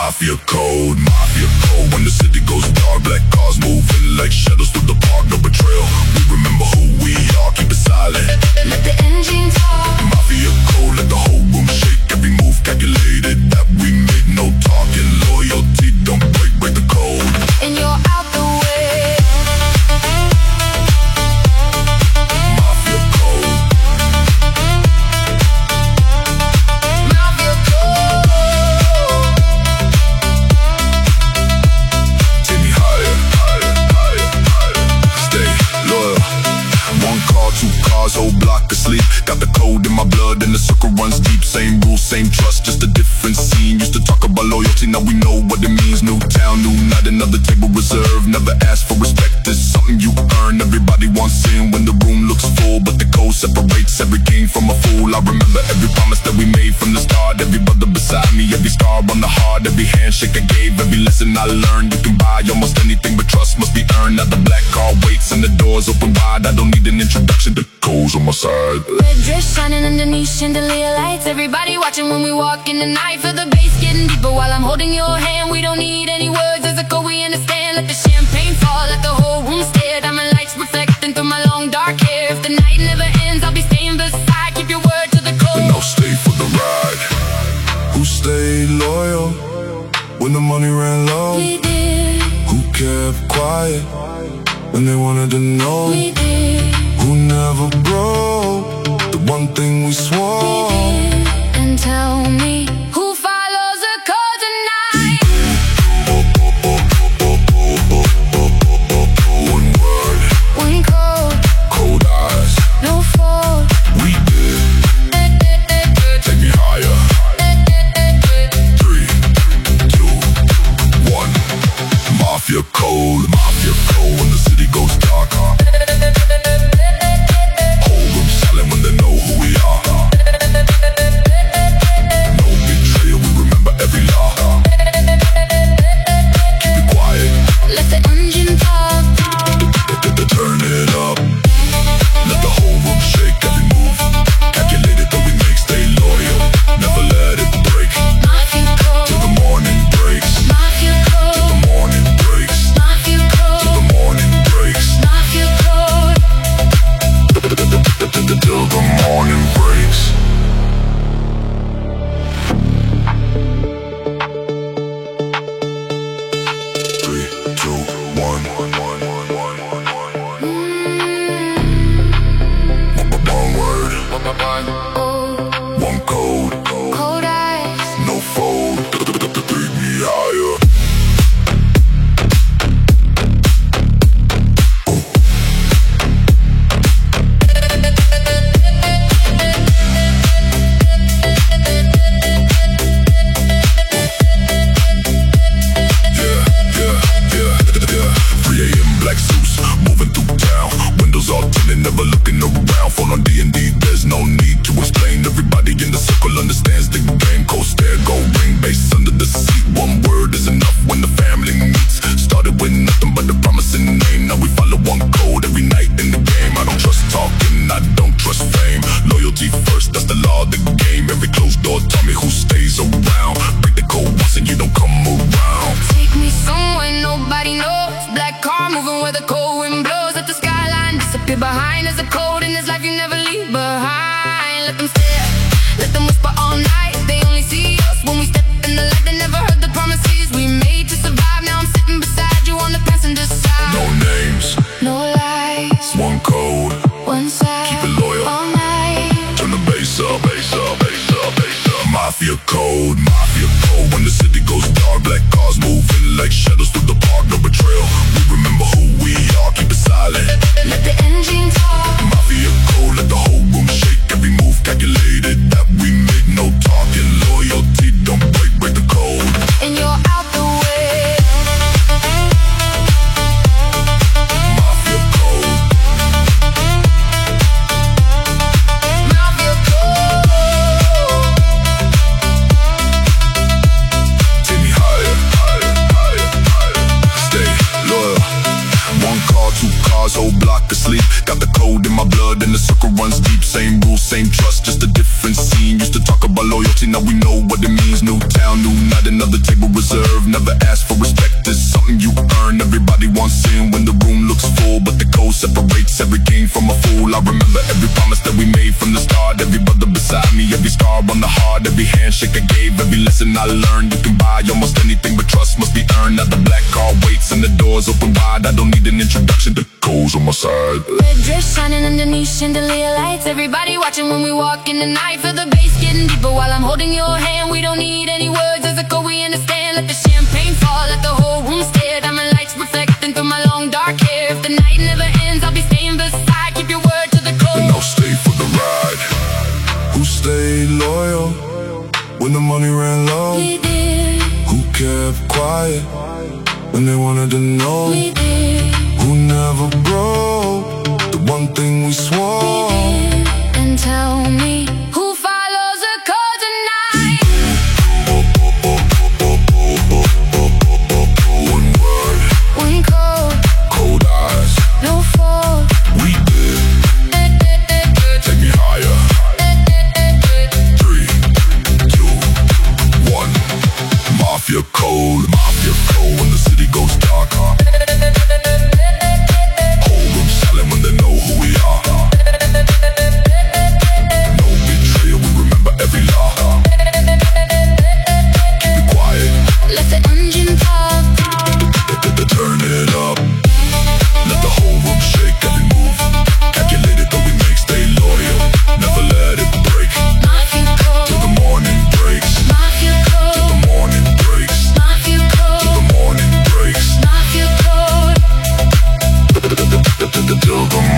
Mafia code. When the city goes dark, black cars moving like shadows through the park. No betrayal, we remember who we are, keep it silent. Let the engine talk. Mafia code, let the whole room shake. Every move calculated, that we make no talking. Loyalty, don't break the code. And you're out the way. Mafia code. Mafia code. Take me higher. Stay loyal. One car, two cars, whole block asleep. Got the code in my blood and the circle runs deep. Same rules, same trust, just a different scene. Used to talk about loyalty, now we know what it means. New town, new night, another table reserved. Never ask for respect, it's something you earn. Everybody wants in when the room looks full, but the code separates every king from a fool. I remember every promise that we made from the start. Every brother beside me, every scar on the heart, every handshake I gave, every lesson I learned. You can buy almost anything, but trust must be earned. Now the black car waits and the doors open wide. I don't need an introduction, the code's on my side. Red dress shining underneath chandelier lights. Everybody watching when we walk in the night. Feel the bass getting deeper while I'm holding your hand. We don't need any words, there's a code we understand. Let the champagne fall, let the whole room stare. Diamond lights reflecting through my long dark hair. If the night never ends, I'll be staying beside. Keep your word to the code. And I'll stay for the ride. Who stayed loyal when the money ran low? We did, Who kept quiet when they wanted to know? we did, Who never broke the one thing we swore? we did. And tell me, who follows the code tonight? One word, One code, cold eyes. no fault. We did. Take me higher. 3, 2, 1. Mafia code. Mafia code. When the city goes dark, whole room silent when they know who we are. No betrayal, we remember every law. Keep it quiet. Let the engine talk. Turn it up. Let the whole room shake. Every move calculated that we make. Stay loyal, never let it break. Mafia Till code, the morning breaks. mafia Till the code, morning breaks. mafia Till the code, morning breaks. mafia code. Till the morning breaks. Three, two, one. One word, Oh, one code, cold eyes. no fold. Take me higher. Yeah. 3 a.m. black suits, moving through town. Windows all tinted, never looking around. Phone on D&D, there's no need to explain. Everybody in the circle understands the game. Cold stare, gold ring, bass under the seat. One word is enough when the family meets. Started with nothing but a promising name. Now we follow one code every night in the game. I don't trust talking, I don't trust fame. Loyalty first, that's the law of the game. Every closed door taught me who stays around. Break the code once and you don't come around. Take me somewhere nobody knows. Black car moving where the cold wind blows. Let the skyline disappear behind. There's a code in this life you never leave behind. Let them stare, let them whisper all night. They only see us when we step in the light. They never heard the promises we made to survive. Now I'm sitting beside you on the passenger side. No names, No lies, one code. one side, Keep it loyal. all night. Turn the bass up, bass up, bass up, bass up. Mafia code, mafia code. When the city goes dark, black cars moving like shadows through the park. No betrayal, we remember who we are. Keep it silent. Let the engine talk. Mafia code, let the whole room shake. Every move calculated, that we make no talking. Loyalty, don't break the code. And you're out the way. Mafia code, Mafia code. take me higher. Stay loyal. One car, two cars, whole block asleep. Got the code in my blood and the circle runs deep. Same rules, same trust, just a different scene. Used to talk about loyalty, now we know what it means. New town, new night, another table reserved. I remember every promise that we made from the start. Every brother beside me, every scar on the heart, every handshake I gave, every lesson I learned. You can buy almost anything, but trust must be earned. Now the black car waits and the doors open wide. I don't need an introduction, the coals on my side. Red dress shining underneath chandelier lights. Everybody watching when we walk in the night. Feel the bass getting deeper while I'm holding your hand. We don't need any words, as a code we understand. Let the champagne fall, let the whole room stare. Diamond lights reflecting through my long dark hair. If the night never ends, I'll be staying beside. Keep your word to the core, and I'll stay for the ride. Who stayed loyal when the money ran low? We did. Who kept quiet when they wanted to know? We did. Who never broke the one thing we swore? We did. And tell me, who follows the code tonight? One word, One code, cold eyes. no fall. We did. Take me higher. 3, 2, 1. Mafia code when the city goes dark. Whole room silent when they know who we are. No betrayal, we remember every law. Keep it quiet, Let the engine talk. turn it up. Let the whole room shake every move. Calculated though we make, stay loyal. Never let it break. Mafia Till code, the morning breaks. mafia Till the code, morning breaks. mafia Till the code, morning breaks. mafia code. Till the